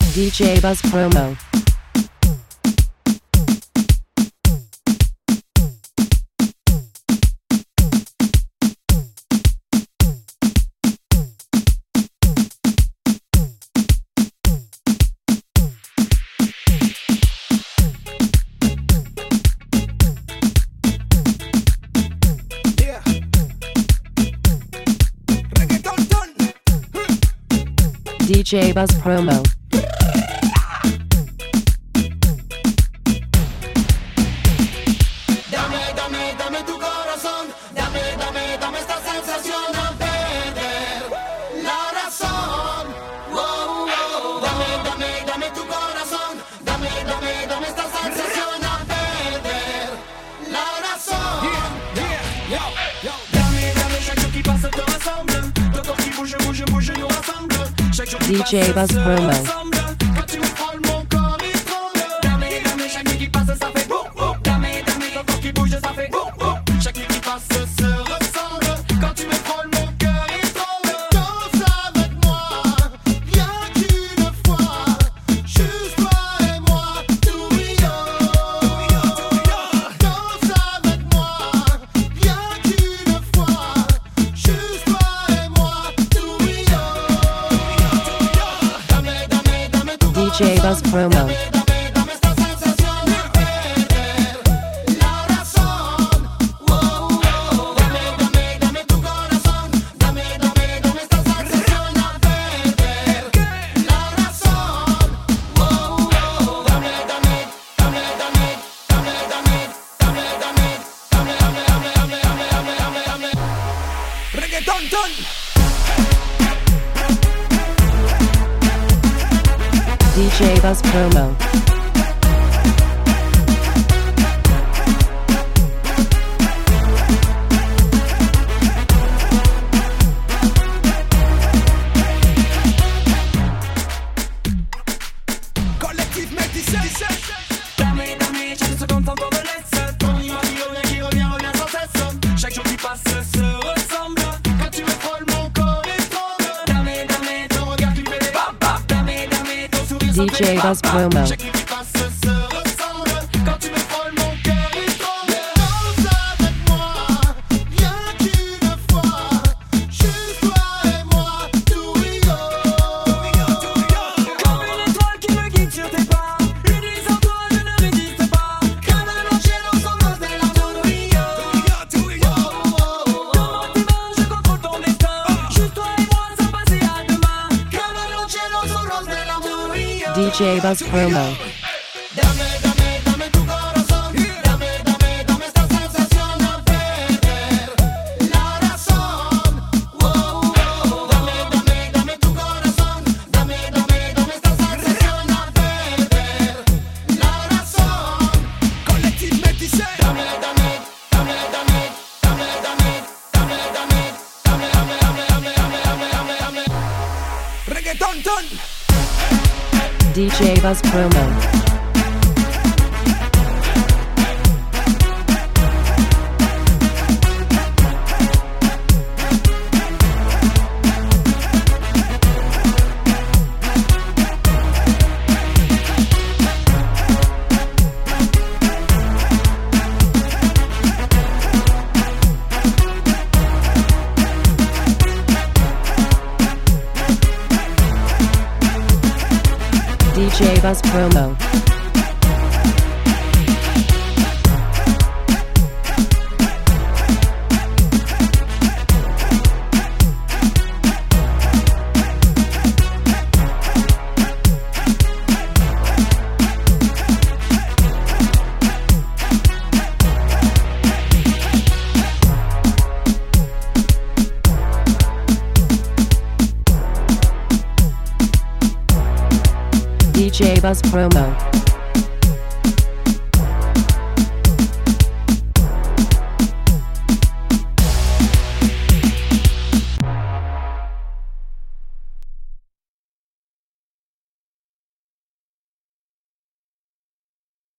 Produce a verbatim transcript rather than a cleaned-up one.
D J Buzz Promo. D J Buzz Promo. Dame, dame, dame tu corazón, dame, dame, dame esta sensación a perder la razón. Wow, wow. Dame, dame, dame tu corazón, dame, dame, dame esta sensación a perder la razón. Yeah, yeah, yo, yo. Dame, dame chaque jour qui passe te ressemble, ton corps qui bouge, bouge, bouge nous rassemble. Chaque jour qui D J passe Buzz se Promo. ressemble. Quand tu me frôles mon corps il tremble. Dame, dame chaque nuit qui passe ça fait boum boum. Dame, dame ton corps qui bouge ça fait boum boum. Chaque nuit qui passe se ressemble. Quand tu me frôles mon cœur il tremble. Danse avec moi, rien qu'une fois. Juste toi et moi, tout yo. Danse avec moi, rien qu'une fois. Juste toi et moi, tout yo. Dame, dame, dame tu D J Buzz Promo. Dame, dame esta sensación de perder la razón. Wow, wow. Dame, dame, dame tu corazón. Dame, dame, dame esta sensación de perder la razón. Wow, wow. Dame, dame, dame, dame, dame, dame, dame, dame, dame, dame, dame, dame, dame, dame, dame. Reggaeton, ton. D J Buzz Promo. Collectif Métis dix-sept. Dame, dame, chaque seconde sans qu'on me laisse. Ton image qui revient, qui revient, revient sans cesse. Chaque jour qui passe se ressemble. Quand tu me frôles mon corps il tremble. Dame, dame, ton regard qui fait des bam bam. Dame, dame, ton sourire ça D J fait bam Buzz bam. Promo. Chaque nuit qui passe se ressemble. Quand tu me frôles mon cœur il tremble. Danse avec moi, rien qu'une fois. Juste toi et moi, tout yo. Comme une étoile qui me guide sur tes pas. Une nuit sans toi je ne résiste pas. Comme un cielo somos del autonomía. Dans tes mains je contrôle ton destin. Juste toi et moi sans passer à demain. Comme un cielo somos del autonomía. D J Buzz Promo. Dame, dame, dame tu corazón. Dame, dame, dame esta sensación de perder la razón. Wow, wow. Dame, dame, dame tu corazón. Dame, dame, dame esta sensación de perder la razón. Collectif Métis. Dame, dame, dame, dame, dame, dame, dame, dame, dame, dame, dame, dame, dame, dame, dame. Reggaeton, ton. D J Buzz Promo. D J Buzz Promo. D J Buzz Promo.